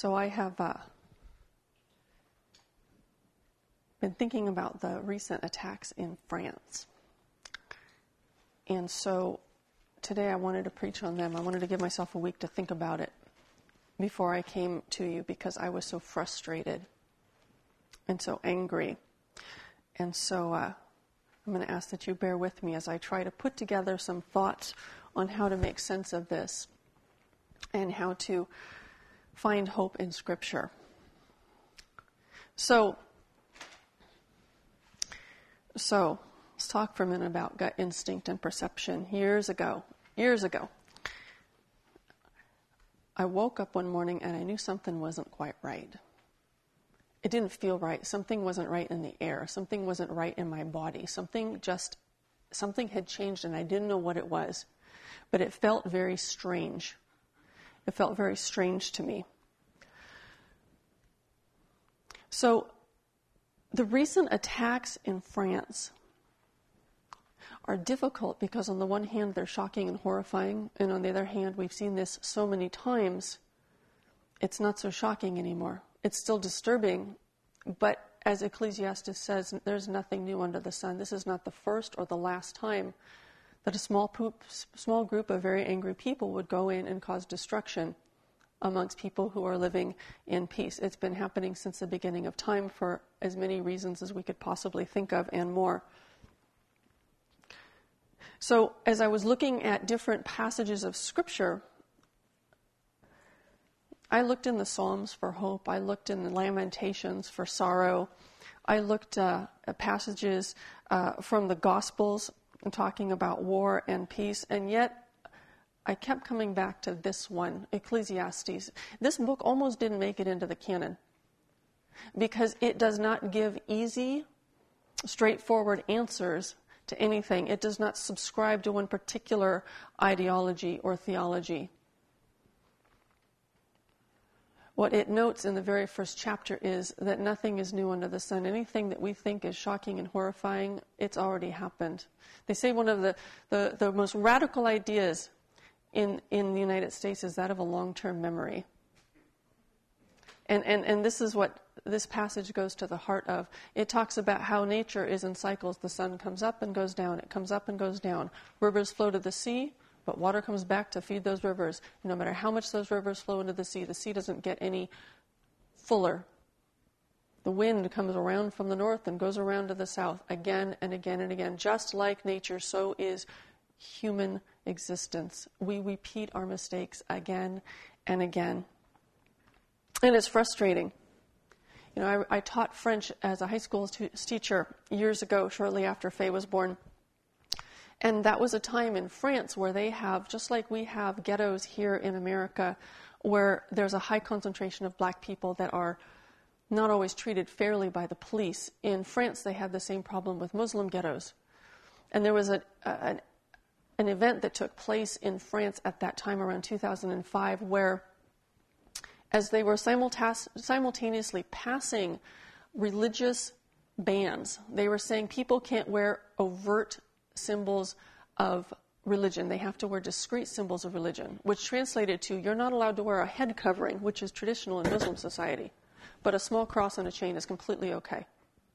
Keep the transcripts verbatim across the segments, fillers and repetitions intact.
So I have uh, been thinking about the recent attacks in France. And so today I wanted to preach on them. I wanted to give myself a week to think about it before I came to you because I was so frustrated and so angry. And so uh, I'm going to ask that you bear with me as I try to put together some thoughts on how to make sense of this and how to find hope in Scripture. So, so let's talk for a minute about gut instinct and perception. Years ago, years ago, I woke up one morning and I knew something wasn't quite right. It didn't feel right. Something wasn't right in the air. Something wasn't right in my body. Something just, something had changed and I didn't know what it was. But it felt very strange. It felt very strange to me. So, the recent attacks in France are difficult because on the one hand they're shocking and horrifying, and on the other hand we've seen this so many times, it's not so shocking anymore. It's still disturbing, but as Ecclesiastes says, there's nothing new under the sun. This is not the first or the last time that a small, poop, small group of very angry people would go in and cause destruction amongst people who are living in peace. It's been happening since the beginning of time for as many reasons as we could possibly think of and more. So as I was looking at different passages of Scripture, I looked in the Psalms for hope. I looked in the Lamentations for sorrow. I looked uh, at passages uh, from the Gospels talking about war and peace, and yet I kept coming back to this one, Ecclesiastes. This book almost didn't make it into the canon because it does not give easy, straightforward answers to anything. It does not subscribe to one particular ideology or theology. What it notes in the very first chapter is that nothing is new under the sun. Anything that we think is shocking and horrifying, it's already happened. They say one of the, the, the most radical ideas in, in the United States is that of a long-term memory. And, and, and this is what this passage goes to the heart of. It talks about how nature is in cycles. The sun comes up and goes down. It comes up and goes down. Rivers flow to the sea, but water comes back to feed those rivers. No matter how much those rivers flow into the sea, the sea doesn't get any fuller. The wind comes around from the north and goes around to the south again and again and again. Just like nature, so is human existence. We repeat our mistakes again and again. And it's frustrating. You know, I, I taught French as a high school t- teacher years ago, shortly after Faye was born. And that was a time in France where they have, just like we have ghettos here in America, where there's a high concentration of black people that are not always treated fairly by the police. In France, they have the same problem with Muslim ghettos. And there was a, a, an event that took place in France at that time around two thousand five where as they were simultas- simultaneously passing religious bans, they were saying people can't wear overt symbols of religion. They have to wear discreet symbols of religion, which translated to you're not allowed to wear a head covering, which is traditional in Muslim society, but a small cross and a chain is completely okay.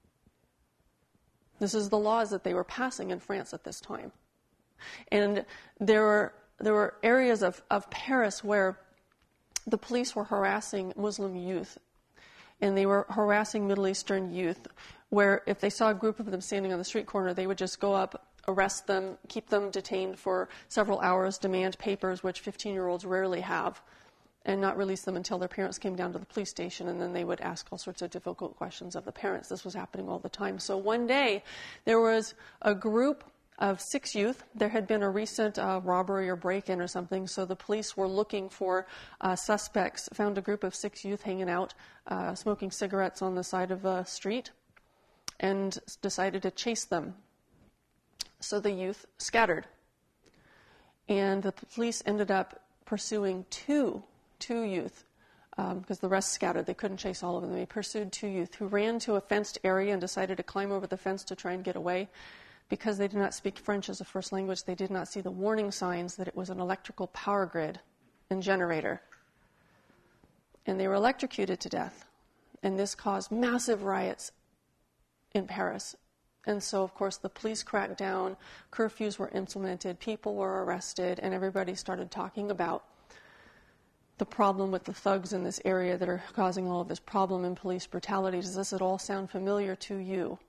This is the laws that they were passing in France at this time. And there were there were areas of, of Paris where the police were harassing Muslim youth, and they were harassing Middle Eastern youth, where if they saw a group of them standing on the street corner, they would just go up, arrest them, keep them detained for several hours, demand papers, which fifteen-year-olds rarely have, and not release them until their parents came down to the police station, and then they would ask all sorts of difficult questions of the parents. This was happening all the time. So one day, there was a group of six youth. There had been a recent uh, robbery or break-in or something, so the police were looking for uh, suspects, found a group of six youth hanging out, uh, smoking cigarettes on the side of a street, and decided to chase them. So the youth scattered. And the police ended up pursuing two, two youth, um, because the rest scattered. They couldn't chase all of them. They pursued two youth who ran to a fenced area and decided to climb over the fence to try and get away. Because they did not speak French as a first language, they did not see the warning signs that it was an electrical power grid and generator. and they were electrocuted to death. And this caused massive riots in Paris. And so, of course, the police cracked down, curfews were implemented, people were arrested, and everybody started talking about the problem with the thugs in this area that are causing all of this problem in police brutality. Does this at all sound familiar to you?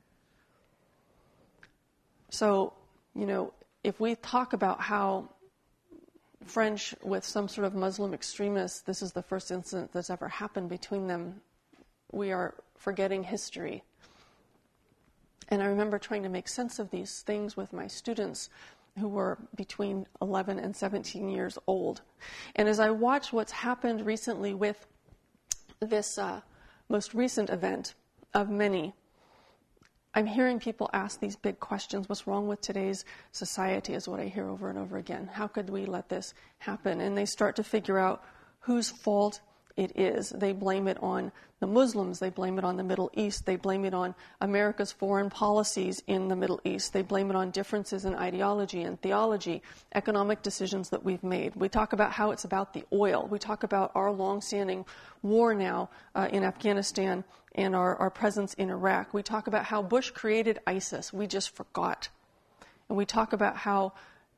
So, you know, if we talk about how French with some sort of Muslim extremists, this is the first incident that's ever happened between them, we are forgetting history. And I remember trying to make sense of these things with my students who were between eleven and seventeen years old. And as I watch what's happened recently with this uh, most recent event of many, I'm hearing people ask these big questions. What's wrong with today's society is what I hear over and over again. How could we let this happen? And they start to figure out whose fault it is. They blame it on the Muslims. They blame it on the Middle East. They blame it on America's foreign policies in the Middle East. They blame it on differences in ideology and theology, economic decisions that we've made. We talk about how it's about the oil. We talk about our longstanding war now uh, in Afghanistan and our, our presence in Iraq. We talk about how Bush created ISIS. We just forgot. And we talk about how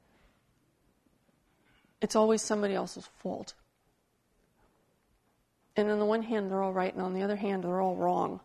it's always somebody else's fault. And on the one hand, they're all right, and on the other hand, they're all wrong.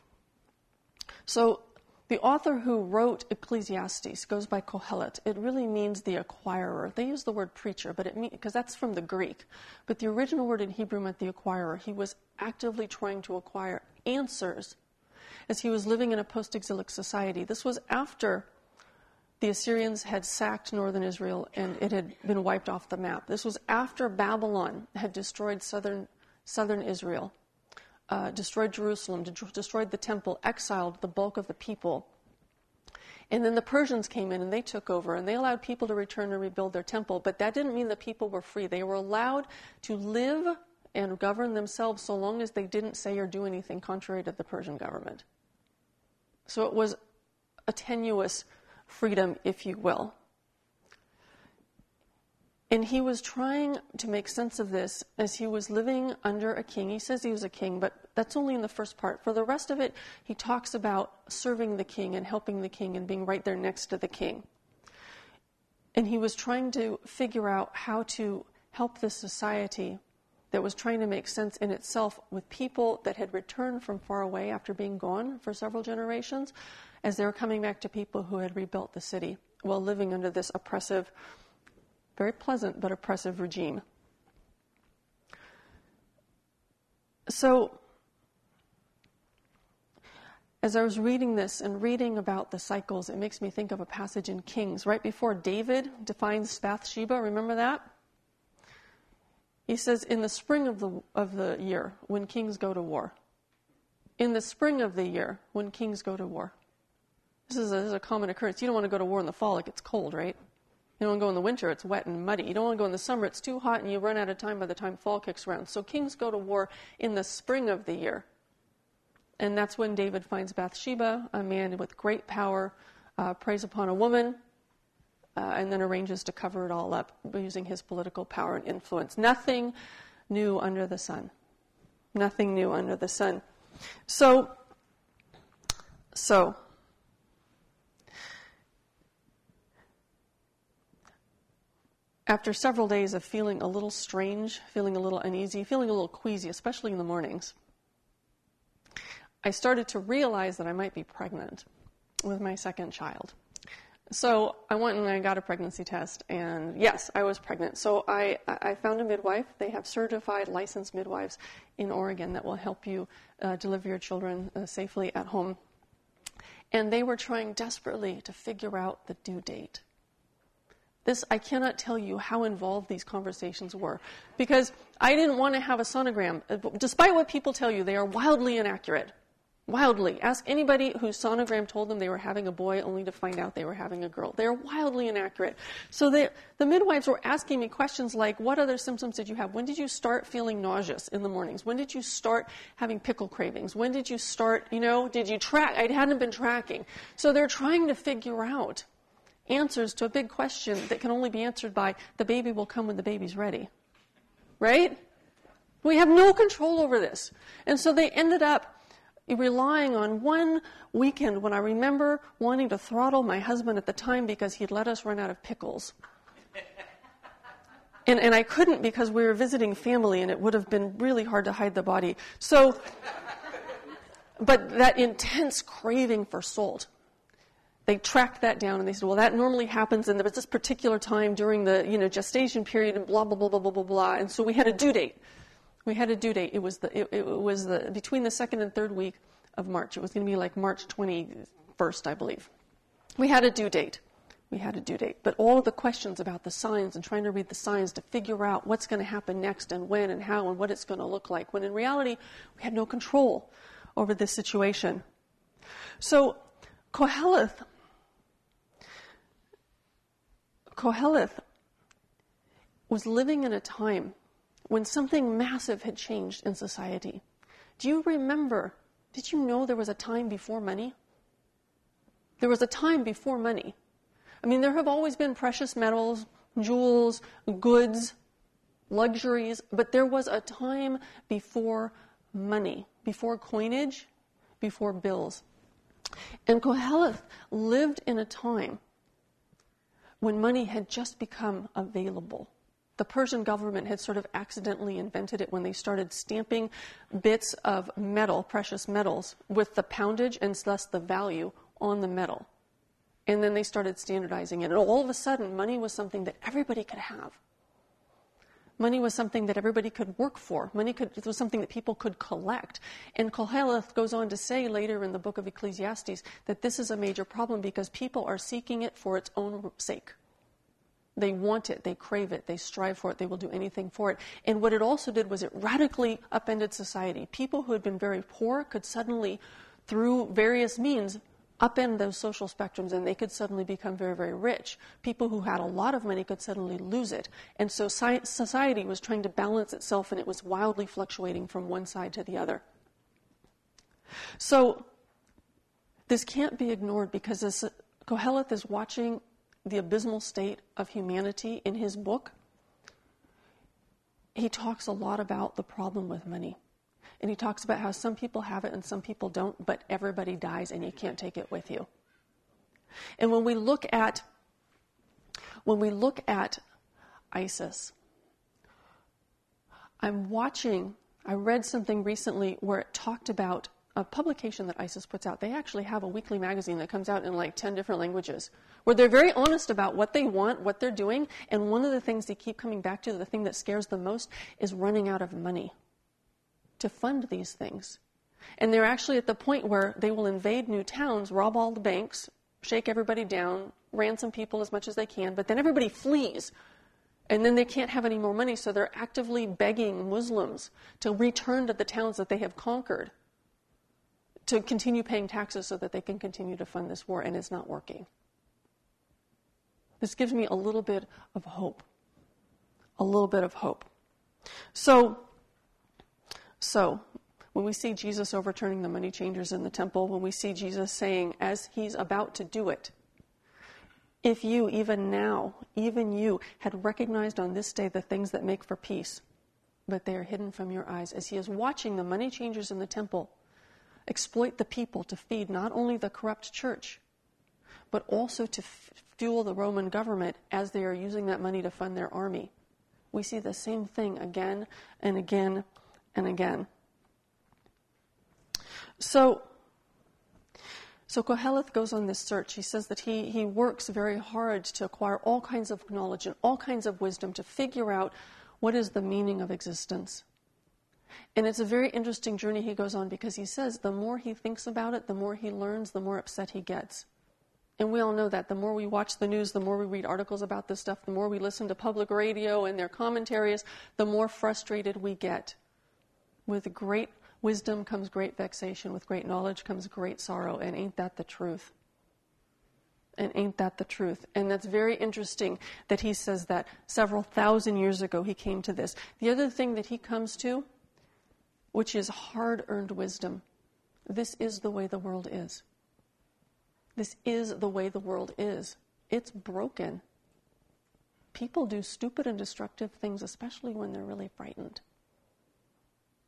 So the author who wrote Ecclesiastes goes by Kohelet. It really means the acquirer. They use the word preacher, but it mean, because that's from the Greek. But the original word in Hebrew meant the acquirer. He was actively trying to acquire answers as he was living in a post-exilic society. This was after the Assyrians had sacked northern Israel and it had been wiped off the map. This was after Babylon had destroyed southern southern Israel, uh, destroyed Jerusalem, de- destroyed the temple, exiled the bulk of the people. And then the Persians came in and they took over and they allowed people to return and rebuild their temple. But that didn't mean the people were free. They were allowed to live and govern themselves so long as they didn't say or do anything contrary to the Persian government. So it was a tenuous freedom, if you will. And he was trying to make sense of this as he was living under a king. He says he was a king, but that's only in the first part. For the rest of it, he talks about serving the king and helping the king and being right there next to the king. And he was trying to figure out how to help this society that was trying to make sense in itself with people that had returned from far away after being gone for several generations, as they were coming back to people who had rebuilt the city while living under this oppressive, very pleasant but oppressive regime. So, as I was reading this and reading about the cycles, it makes me think of a passage in Kings. Right before David defines Bathsheba, remember that? He says, in the spring of the of the year, when kings go to war. In the spring of the year, when kings go to war. This is a, this is a common occurrence. You don't want to go to war in the fall, it gets cold, right? You don't want to go in the winter, it's wet and muddy. You don't want to go in the summer, it's too hot and you run out of time by the time fall kicks around. So kings go to war in the spring of the year. And that's when David finds Bathsheba, a man with great power, uh, preys upon a woman, uh, and then arranges to cover it all up using his political power and influence. Nothing new under the sun. Nothing new under the sun. So, so, after several days of feeling a little strange, feeling a little uneasy, feeling a little queasy, especially in the mornings, I started to realize that I might be pregnant with my second child. So I went and I got a pregnancy test, and yes, I was pregnant. So I, I found a midwife. They have certified licensed midwives in Oregon that will help you uh, deliver your children uh, safely at home. And they were trying desperately to figure out the due date. This, I cannot tell you how involved these conversations were, because I didn't want to have a sonogram. Despite what people tell you, they are wildly inaccurate. Wildly. Ask anybody whose sonogram told them they were having a boy only to find out they were having a girl. They're wildly inaccurate. So they, the midwives were asking me questions like, what other symptoms did you have? When did you start feeling nauseous in the mornings? When did you start having pickle cravings? When did you start, you know, did you track? I hadn't been tracking. So they're trying to figure out answers to a big question that can only be answered by the baby will come when the baby's ready. Right? We have no control over this. And so they ended up relying on one weekend when I remember wanting to throttle my husband at the time because he'd let us run out of pickles. And, and I couldn't because we were visiting family and it would have been really hard to hide the body. So, but that intense craving for salt, they tracked that down and they said, well, that normally happens and there was this particular time during the, you know, gestation period and blah, blah, blah, blah, blah, blah, blah. And so we had a due date. We had a due date. It was the, it, it was the, between the second and third week of March. It was going to be like March twenty-first, I believe. We had a due date. We had a due date. But all of the questions about the signs and trying to read the signs to figure out what's going to happen next and when and how and what it's going to look like, when in reality, we had no control over this situation. So Koheleth, Koheleth was living in a time when something massive had changed in society. Do you remember, did you know there was a time before money? There was a time before money. I mean, there have always been precious metals, jewels, goods, luxuries, but there was a time before money, before coinage, before bills. And Koheleth lived in a time when money had just become available. The Persian government had sort of accidentally invented it when they started stamping bits of metal, precious metals, with the poundage and thus the value on the metal. And then they started standardizing it. And all of a sudden, money was something that everybody could have. Money was something that everybody could work for. Money could, it was something that people could collect. And Koheleth goes on to say later in the book of Ecclesiastes that this is a major problem because people are seeking it for its own sake. They want it, they crave it, they strive for it, they will do anything for it. And what it also did was it radically upended society. People who had been very poor could suddenly, through various means, upend those social spectrums and they could suddenly become very, very rich. People who had a lot of money could suddenly lose it. And so society was trying to balance itself and it was wildly fluctuating from one side to the other. So this can't be ignored because this, Koheleth is watching the abysmal state of humanity in his book. He talks a lot about the problem with money. And he talks about how some people have it and some people don't, but everybody dies and you can't take it with you. And when we look at when we look at ISIS, I'm watching, I read something recently where it talked about a publication that ISIS puts out. They actually have a weekly magazine that comes out in like ten different languages, where they're very honest about what they want, what they're doing, and one of the things they keep coming back to, the thing that scares them most, is running out of money to fund these things. And they're actually at the point where they will invade new towns, rob all the banks, shake everybody down, ransom people as much as they can, but then everybody flees. And then they can't have any more money, so they're actively begging Muslims to return to the towns that they have conquered to continue paying taxes so that they can continue to fund this war, and it's not working. This gives me a little bit of hope. A little bit of hope. So, So, when we see Jesus overturning the money changers in the temple, when we see Jesus saying, as he's about to do it, if you, even now, even you, had recognized on this day the things that make for peace, but they are hidden from your eyes, as he is watching the money changers in the temple exploit the people to feed not only the corrupt church, but also to f- fuel the Roman government as they are using that money to fund their army. We see the same thing again and again and again. So, so Koheleth goes on this search. He says that he, he works very hard to acquire all kinds of knowledge and all kinds of wisdom to figure out what is the meaning of existence. And it's a very interesting journey he goes on because he says the more he thinks about it, the more he learns, the more upset he gets. And we all know that. The more we watch the news, the more we read articles about this stuff, the more we listen to public radio and their commentaries, the more frustrated we get. With great wisdom comes great vexation. With great knowledge comes great sorrow. And ain't that the truth? And ain't that the truth? And that's very interesting that he says that several thousand years ago he came to this. The other thing that he comes to, which is hard-earned wisdom, this is the way the world is. This is the way the world is. It's broken. People do stupid and destructive things, especially when they're really frightened.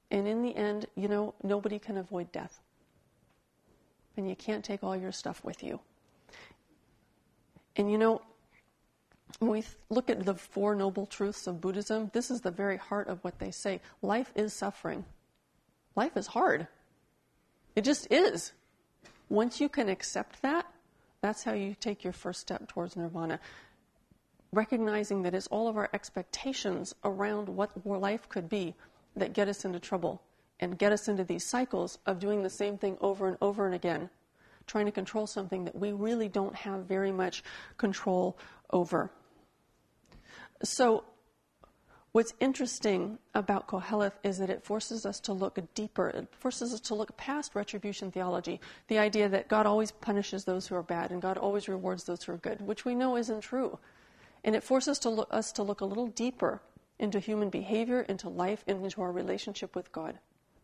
And in the end, you know, nobody can avoid death. And you can't take all your stuff with you. And you know, when we look at the Four Noble Truths of Buddhism, this is the very heart of what they say. Life is suffering. Life is hard. It just is. Once you can accept that, that's how you take your first step towards nirvana. Recognizing that it's all of our expectations around what life could be that get us into trouble and get us into these cycles of doing the same thing over and over and again, trying to control something that we really don't have very much control over. So what's interesting about Koheleth is that it forces us to look deeper. It forces us to look past retribution theology, the idea that God always punishes those who are bad and God always rewards those who are good, which we know isn't true. And it forces us to look, us to look a little deeper into human behavior, into life, and into our relationship with God.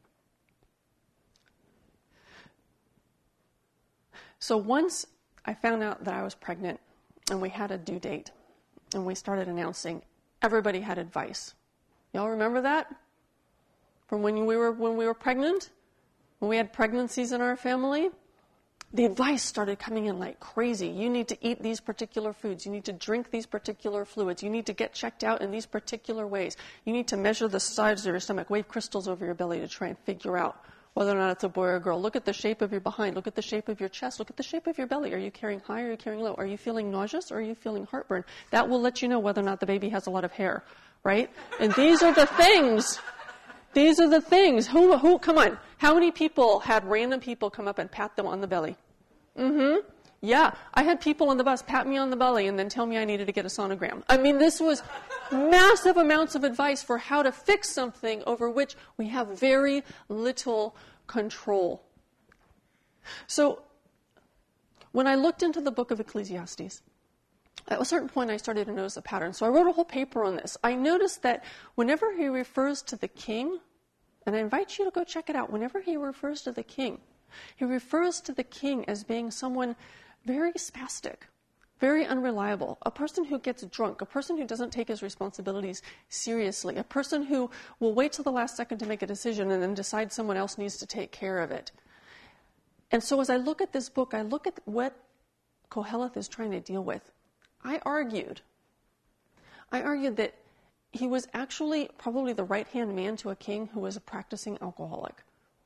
So once I found out that I was pregnant and we had a due date and we started announcing, everybody had advice. Y'all remember that? From when we were when we were pregnant? When we had pregnancies in our family? The advice started coming in like crazy. You need to eat these particular foods. You need to drink these particular fluids. You need to get checked out in these particular ways. You need to measure the size of your stomach, wave crystals over your belly to try and figure out whether or not it's a boy or a girl. Look at the shape of your behind. Look at the shape of your chest. Look at the shape of your belly. Are you carrying high or are you carrying low? Are you feeling nauseous or are you feeling heartburn? That will let you know whether or not the baby has a lot of hair, right? And these are the things. These are the things. Who, who, come on. How many people had random people come up and pat them on the belly? Mm-hmm. Yeah. I had people on the bus pat me on the belly and then tell me I needed to get a sonogram. I mean, this was massive amounts of advice for how to fix something over which we have very little control. So when I looked into the book of Ecclesiastes, at a certain point I started to notice a pattern. So I wrote a whole paper on this. I noticed that whenever he refers to the king, and I invite you to go check it out, whenever he refers to the king, he refers to the king as being someone very spastic, very unreliable, a person who gets drunk, a person who doesn't take his responsibilities seriously, a person who will wait till the last second to make a decision and then decide someone else needs to take care of it. And so as I look at this book, I look at what Koheleth is trying to deal with. I argued, I argued that he was actually probably the right-hand man to a king who was a practicing alcoholic,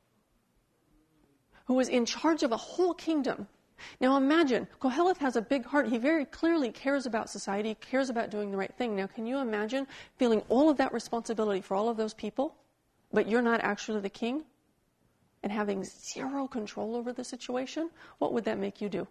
who was in charge of a whole kingdom. Now imagine, Koheleth has a big heart. He very clearly cares about society, cares about doing the right thing. Now can you imagine feeling all of that responsibility for all of those people, but you're not actually the king, and having zero control over the situation? What would that make you do?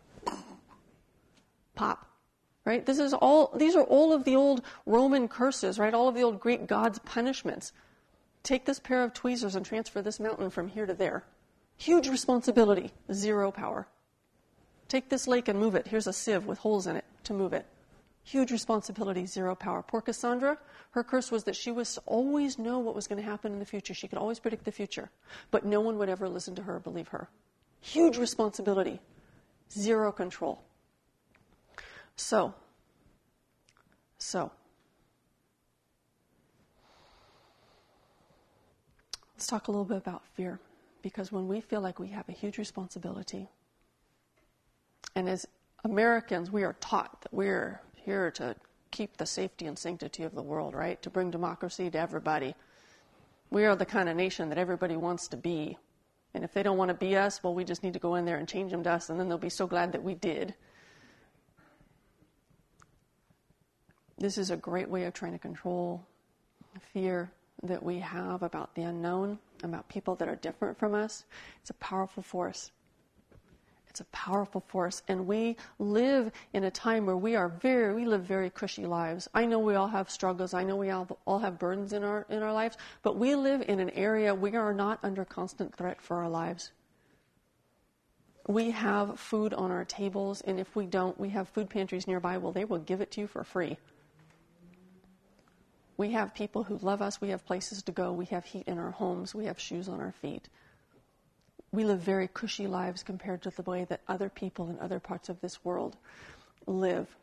Pop. Right? This is all, these are all of the old Roman curses, right? All of the old Greek gods' punishments. Take this pair of tweezers and transfer this mountain from here to there. Huge responsibility, zero power. Take this lake and move it. Here's a sieve with holes in it to move it. Huge responsibility, zero power. Poor Cassandra, her curse was that she was to always know what was going to happen in the future. She could always predict the future, but no one would ever listen to her or believe her. Huge responsibility, zero control. So, so, let's talk a little bit about fear. Because when we feel like we have a huge responsibility, and as Americans, we are taught that we're here to keep the safety and sanctity of the world, right? To bring democracy to everybody. We are the kind of nation that everybody wants to be. And if they don't want to be us, well, we just need to go in there and change them to us, and then they'll be so glad that we did. This is a great way of trying to control fear that we have about the unknown, about people that are different from us. It's a powerful force. It's a powerful force. And we live in a time where we are very, we live very cushy lives. I know we all have struggles. I know we all, all have burdens in our, in our lives. But we live in an area we are not under constant threat for our lives. We have food on our tables. And if we don't, we have food pantries nearby. Well, they will give it to you for free. We have people who love us. We have places to go. We have heat in our homes. We have shoes on our feet. We live very cushy lives compared to the way that other people in other parts of this world live.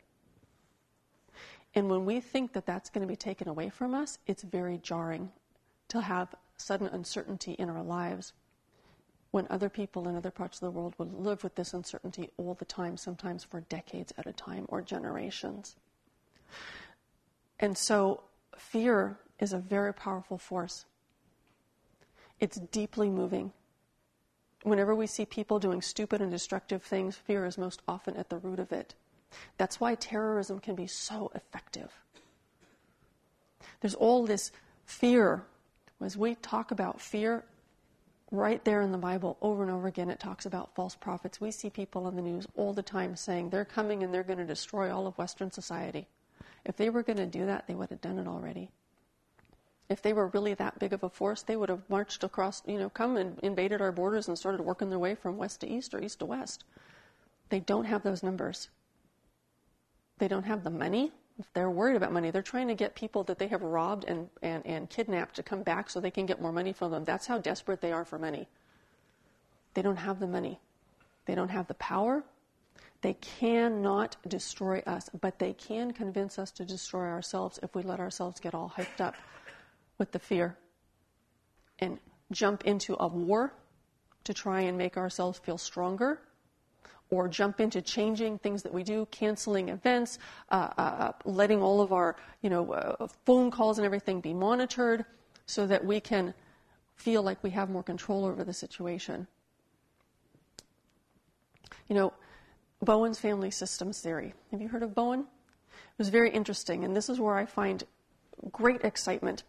And when we think that that's going to be taken away from us, it's very jarring to have sudden uncertainty in our lives when other people in other parts of the world would live with this uncertainty all the time, sometimes for decades at a time or generations. And so fear is a very powerful force. It's deeply moving. Whenever we see people doing stupid and destructive things, fear is most often at the root of it. That's why terrorism can be so effective. There's all this fear. As we talk about fear, right there in the Bible, over and over again, it talks about false prophets. We see people on the news all the time saying they're coming and they're going to destroy all of Western society. If they were going to do that, they would have done it already. If they were really that big of a force, they would have marched across, you know, come and invaded our borders and started working their way from west to east or east to west. They don't have those numbers. They don't have the money. If they're worried about money, they're trying to get people that they have robbed and, and, and kidnapped to come back so they can get more money from them. That's how desperate they are for money. They don't have the money. They don't have the power. They cannot destroy us, but they can convince us to destroy ourselves if we let ourselves get all hyped up with the fear and jump into a war to try and make ourselves feel stronger, or jump into changing things that we do, canceling events, uh, uh, letting all of our, you know, uh, phone calls and everything be monitored so that we can feel like we have more control over the situation. You know, Bowen's family systems theory. Have you heard of Bowen? It was very interesting, and this is where I find great excitement.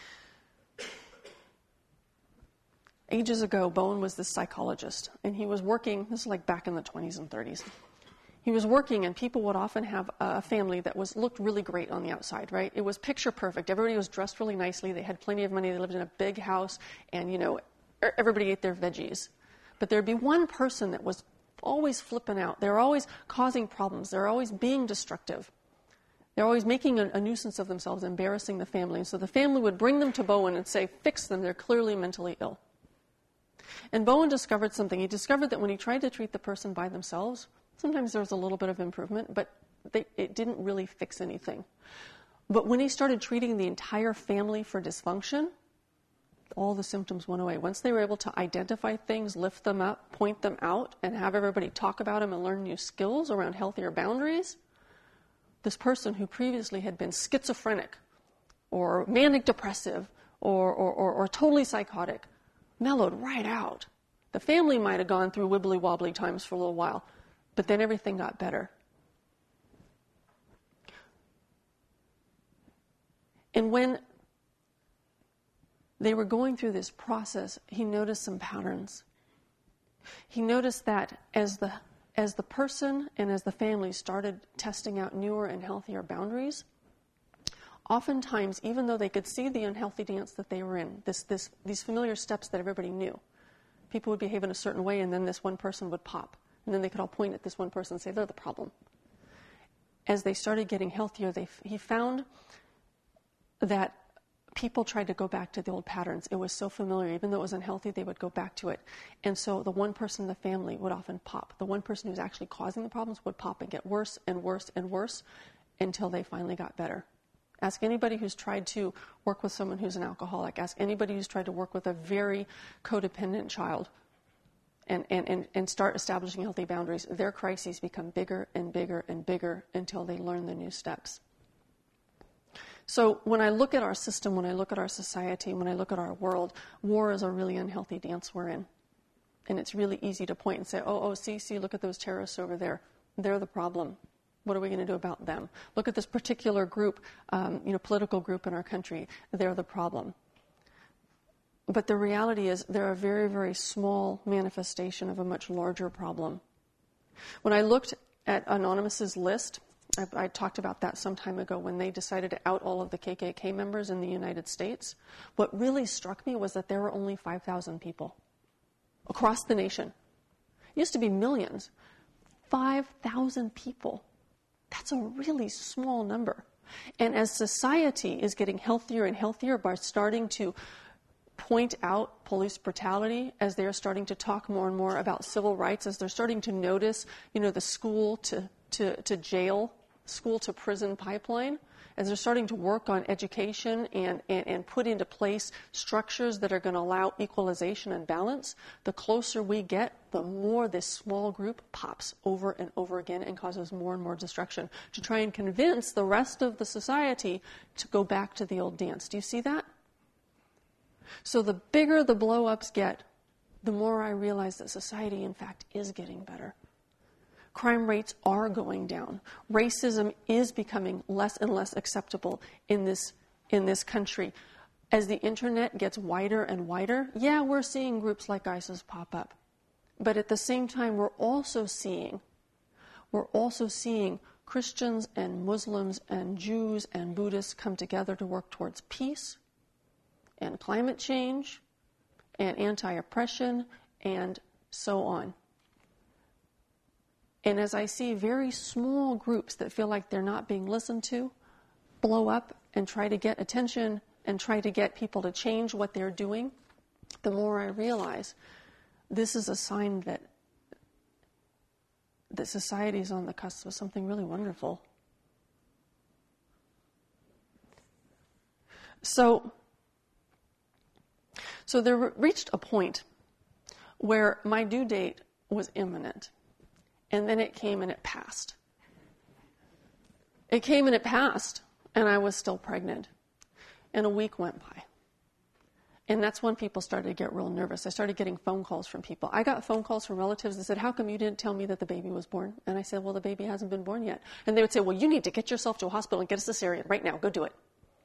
Ages ago, Bowen was this psychologist, and he was working, this is like back in the twenties and thirties. He was working, and people would often have a family that was looked really great on the outside, right? It was picture perfect. Everybody was dressed really nicely. They had plenty of money. They lived in a big house, and, you know, everybody ate their veggies. But there'd be one person that was always flipping out. They were always causing problems. They were always being destructive. They're always making a, a nuisance of themselves, embarrassing the family. And so the family would bring them to Bowen and say, fix them. They're clearly mentally ill. And Bowen discovered something. He discovered that when he tried to treat the person by themselves, sometimes there was a little bit of improvement, but they, it didn't really fix anything. But when he started treating the entire family for dysfunction, all the symptoms went away. Once they were able to identify things, lift them up, point them out, and have everybody talk about them and learn new skills around healthier boundaries, this person who previously had been schizophrenic or manic depressive or, or, or, or totally psychotic mellowed right out. The family might have gone through wibbly wobbly times for a little while, but then everything got better. And when they were going through this process, he noticed some patterns. He noticed that as the as the person and as the family started testing out newer and healthier boundaries, oftentimes, even though they could see the unhealthy dance that they were in, this, this, these familiar steps that everybody knew, people would behave in a certain way, and then this one person would pop. And then they could all point at this one person and say, they're the problem. As they started getting healthier, they, he found that people tried to go back to the old patterns. It was so familiar. Even though it was unhealthy, they would go back to it. And so the one person in the family would often pop. The one person who's actually causing the problems would pop and get worse and worse and worse until they finally got better. Ask anybody who's tried to work with someone who's an alcoholic. Ask anybody who's tried to work with a very codependent child and, and, and, and start establishing healthy boundaries. Their crises become bigger and bigger and bigger until they learn the new steps. So when I look at our system, when I look at our society, when I look at our world, war is a really unhealthy dance we're in. And it's really easy to point and say, oh, oh, see, see, look at those terrorists over there. They're the problem. What are we going to do about them? Look at this particular group, um, you know, political group in our country. They're the problem. But the reality is they're a very, very small manifestation of a much larger problem. When I looked at Anonymous's list, I, I talked about that some time ago when they decided to out all of the K K K members in the United States. What really struck me was that there were only five thousand people across the nation. It used to be millions. five thousand people. That's a really small number. And as society is getting healthier and healthier by starting to point out police brutality, as they're starting to talk more and more about civil rights, as they're starting to notice, you know, the school to, to, to jail, school to prison pipeline, as they're starting to work on education and, and, and put into place structures that are going to allow equalization and balance, the closer we get, the more this small group pops over and over again and causes more and more destruction to try and convince the rest of the society to go back to the old dance. Do you see that? So the bigger the blow-ups get, the more I realize that society, in fact, is getting better. Crime rates are going down. Racism is becoming less and less acceptable in this in this country. As the internet gets wider and wider, yeah, we're seeing groups like ISIS pop up. But at the same time, we're also seeing we're also seeing Christians and Muslims and Jews and Buddhists come together to work towards peace and climate change and anti-oppression and so on. And as I see very small groups that feel like they're not being listened to blow up and try to get attention and try to get people to change what they're doing, the more I realize this is a sign that that society is on the cusp of something really wonderful. So, so there reached a point where my due date was imminent. And then it came and it passed. It came and it passed, and I was still pregnant. And a week went by. And that's when people started to get real nervous. I started getting phone calls from people. I got phone calls from relatives that said, how come you didn't tell me that the baby was born? And I said, well, the baby hasn't been born yet. And they would say, well, you need to get yourself to a hospital and get a cesarean right now. Go do it.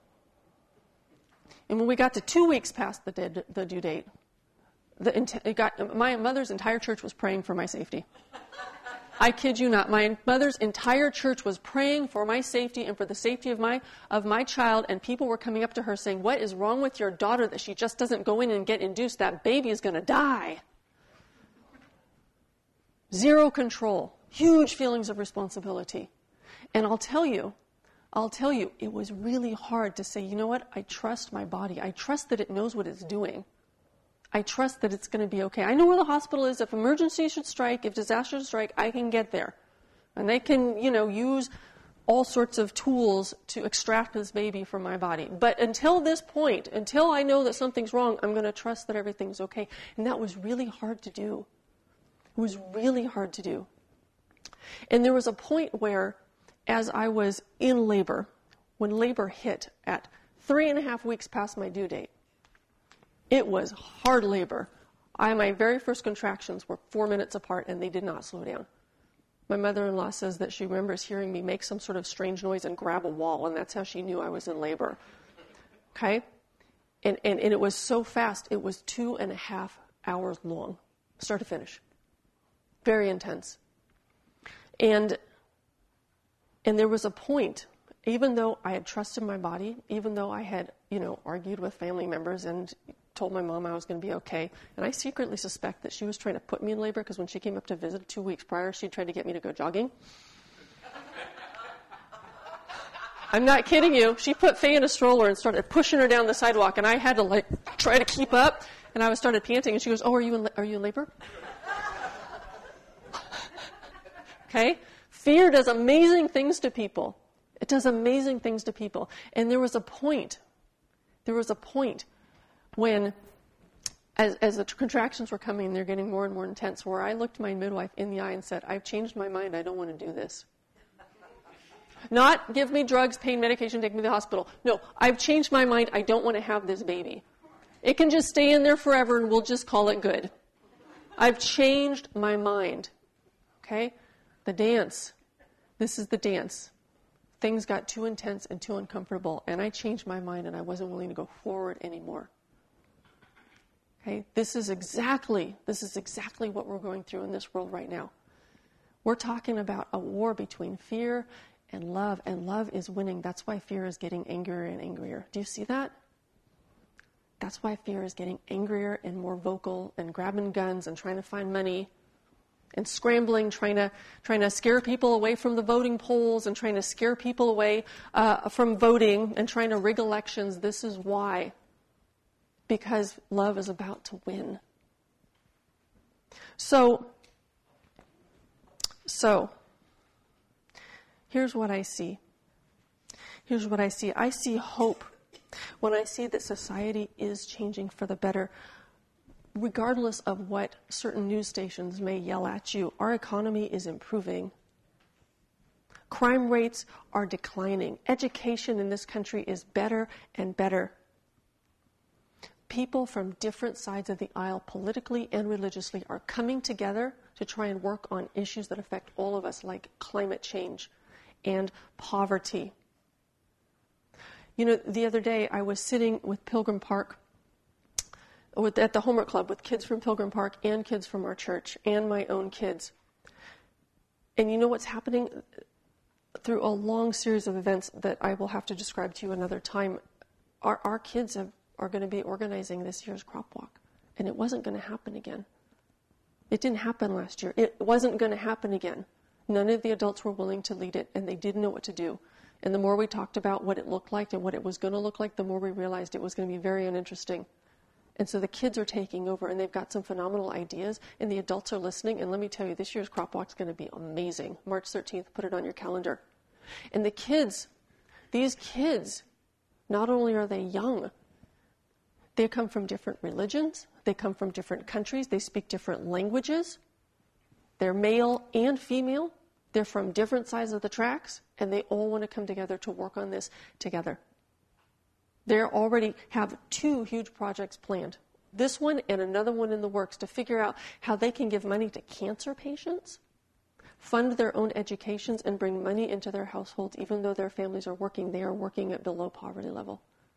And when we got to two weeks past the, dead, the due date, the, it got, my mother's entire church was praying for my safety. I kid you not. My mother's entire church was praying for my safety and for the safety of my of my child, and people were coming up to her saying, what is wrong with your daughter that she just doesn't go in and get induced? That baby is going to die. Zero control. Huge feelings of responsibility. And I'll tell you, I'll tell you, it was really hard to say, you know what? I trust my body. I trust that it knows what it's doing. I trust that it's going to be okay. I know where the hospital is. If emergency should strike, if disaster should strike, I can get there. And they can, you know, use all sorts of tools to extract this baby from my body. But until this point, until I know that something's wrong, I'm going to trust that everything's okay. And that was really hard to do. It was really hard to do. And there was a point where, as I was in labor, when labor hit at three and a half weeks past my due date, it was hard labor. I, my very first contractions were four minutes apart, and they did not slow down. My mother-in-law says that she remembers hearing me make some sort of strange noise and grab a wall, and that's how she knew I was in labor. Okay? And, and, and it was so fast, it was two and a half hours long, start to finish. Very intense. And, and there was a point, even though I had trusted my body, even though I had, you know, argued with family members and told my mom I was going to be okay. And I secretly suspect that she was trying to put me in labor because when she came up to visit two weeks prior, she tried to get me to go jogging. I'm not kidding you. She put Faye in a stroller and started pushing her down the sidewalk, and I had to like try to keep up. And I was started panting, and she goes, "Oh, are you in, are you in labor?" Okay? Fear does amazing things to people. It does amazing things to people. And there was a point. There was a point when, as, as the contractions were coming, they're getting more and more intense, where I looked my midwife in the eye and said, I've changed my mind. I don't want to do this. Not give me drugs, pain medication, take me to the hospital. No, I've changed my mind. I don't want to have this baby. It can just stay in there forever and we'll just call it good. I've changed my mind. Okay? The dance. This is the dance. Things got too intense and too uncomfortable, and I changed my mind and I wasn't willing to go forward anymore. Okay? This is exactly, this is exactly what we're going through in this world right now. We're talking about a war between fear and love, and love is winning. That's why fear is getting angrier and angrier. Do you see that? That's why fear is getting angrier and more vocal and grabbing guns and trying to find money and scrambling, trying to trying to scare people away from the voting polls and trying to scare people away uh, from voting and trying to rig elections. This is why. Because love is about to win. So, so, here's what I see. Here's what I see. I see hope when I see that society is changing for the better. Regardless of what certain news stations may yell at you, our economy is improving. Crime rates are declining. Education in this country is better and better. People from different sides of the aisle, politically and religiously, are coming together to try and work on issues that affect all of us, like climate change and poverty. You know, the other day I was sitting with Pilgrim Park, with, at the Homework Club, with kids from Pilgrim Park and kids from our church and my own kids. And you know what's happening? Through a long series of events that I will have to describe to you another time, our, our kids have, are going to be organizing this year's crop walk. And it wasn't going to happen again. It didn't happen last year. It wasn't going to happen again. None of the adults were willing to lead it, and they didn't know what to do. And the more we talked about what it looked like and what it was going to look like, the more we realized it was going to be very uninteresting. And so the kids are taking over, and they've got some phenomenal ideas, and the adults are listening. And let me tell you, this year's crop walk is going to be amazing. March thirteenth, put it on your calendar. And the kids, these kids, not only are they young, they come from different religions, they come from different countries, they speak different languages, they're male and female, they're from different sides of the tracks, and they all want to come together to work on this together. They already have two huge projects planned. This one and another one in the works to figure out how they can give money to cancer patients, fund their own educations, and bring money into their households. Even though their families are working, they are working at below poverty level.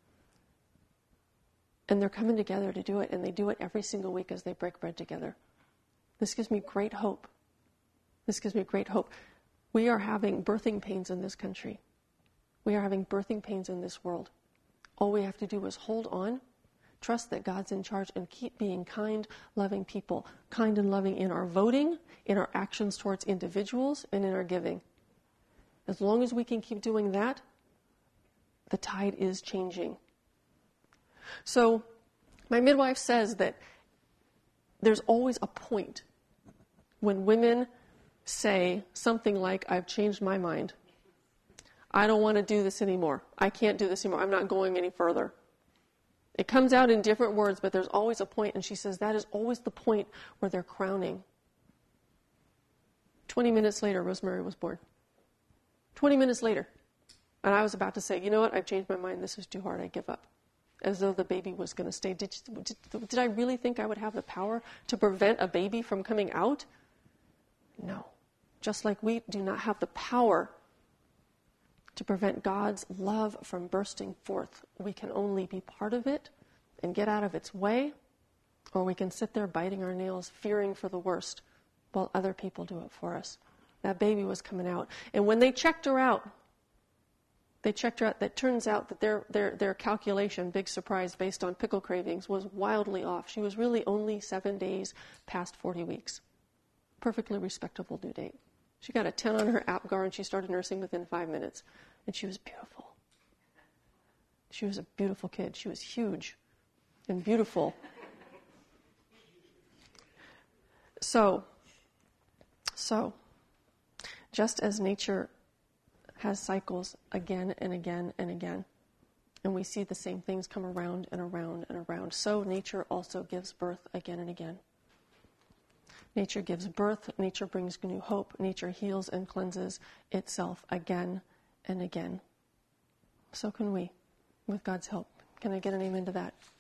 And they're coming together to do it, and they do it every single week as they break bread together. This gives me great hope. This gives me great hope. We are having birthing pains in this country. We are having birthing pains in this world. All we have to do is hold on, trust that God's in charge, and keep being kind, loving people. Kind and loving in our voting, in our actions towards individuals, and in our giving. As long as we can keep doing that, the tide is changing. So my midwife says that there's always a point when women say something like, I've changed my mind. I don't want to do this anymore. I can't do this anymore. I'm not going any further. It comes out in different words, but there's always a point, and she says that is always the point where they're crowning. Twenty minutes later, Rosemary was born. Twenty minutes later. And I was about to say, you know what, I've changed my mind. This is too hard. I give up. As though the baby was going to stay. Did, did, did I really think I would have the power to prevent a baby from coming out? No. Just like we do not have the power to prevent God's love from bursting forth. We can only be part of it and get out of its way, or we can sit there biting our nails, fearing for the worst, while other people do it for us. That baby was coming out. And when they checked her out, they checked her out, that turns out that their, their, their calculation, big surprise, based on pickle cravings, was wildly off. She was really only seven days past forty weeks. Perfectly respectable due date. She got a ten on her APGAR, and she started nursing within five minutes. And she was beautiful. She was a beautiful kid. She was huge and beautiful. So, so, just as nature has cycles again and again and again, and we see the same things come around and around and around, so nature also gives birth again and again. Nature gives birth, nature brings new hope, nature heals and cleanses itself again and again. So can we, with God's help. Can I get an amen to that?